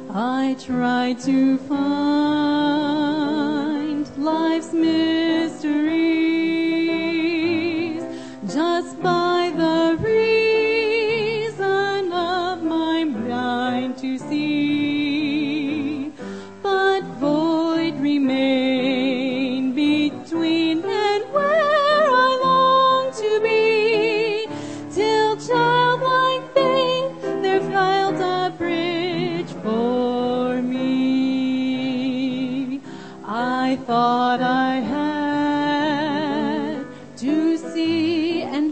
I try to find life's mysteries just by the reason of my mind to see, but void remain between and where I long to be, till childlike faith there filed a bridge for me. I thought I had to see and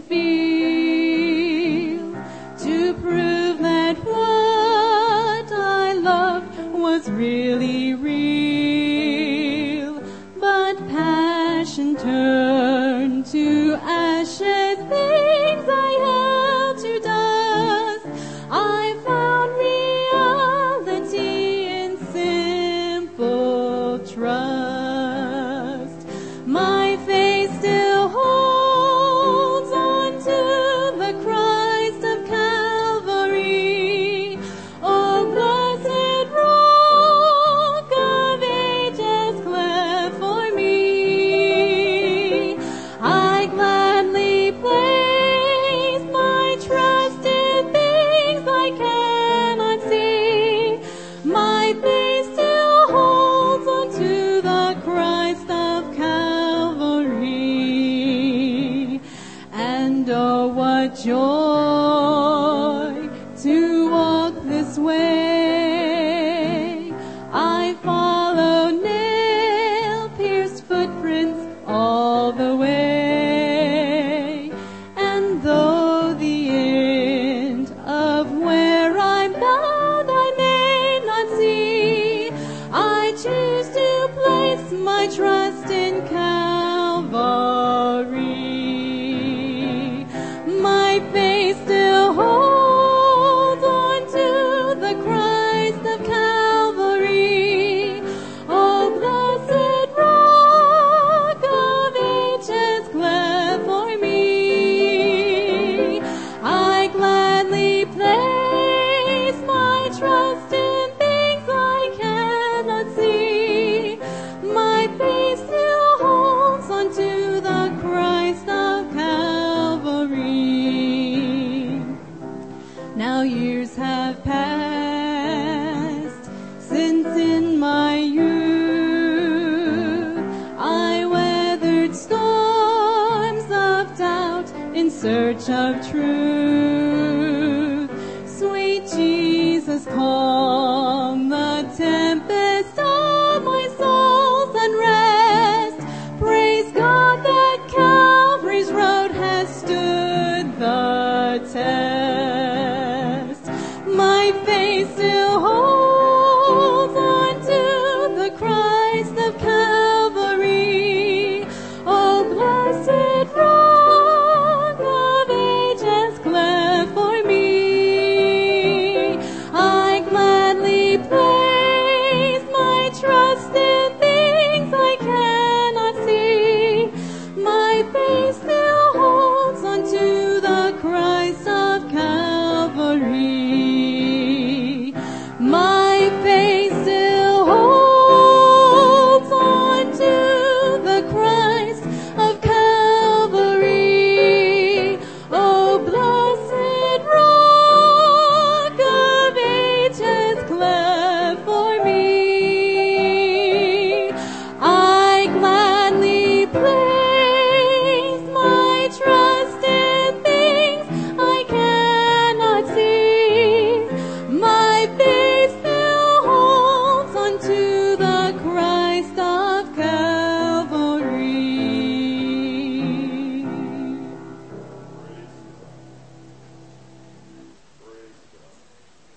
feel to prove that what I loved was really real, but passion turned to ashes, things I held to dust. I found reality in simple trust. My faith still holds on to the Christ of Calvary. Oh, blessed Rock of Ages, cleft for me. I gladly place my trust in things I cannot see. My faith still holds on to the Christ of Calvary. And oh, what joy to walk this way. I follow nail-pierced footprints all the way. And though the end of where I'm bound I may not see, I choose to place my trust in Calvary. My faith still holds on to the Christ of Calvary. Oh, blessed Rock of Ages, cleft for me. I gladly place my trust in things I cannot see. My faith still holds on to the Christ of Calvary. Now years have passed since in my youth I weathered storms of doubt in search of truth.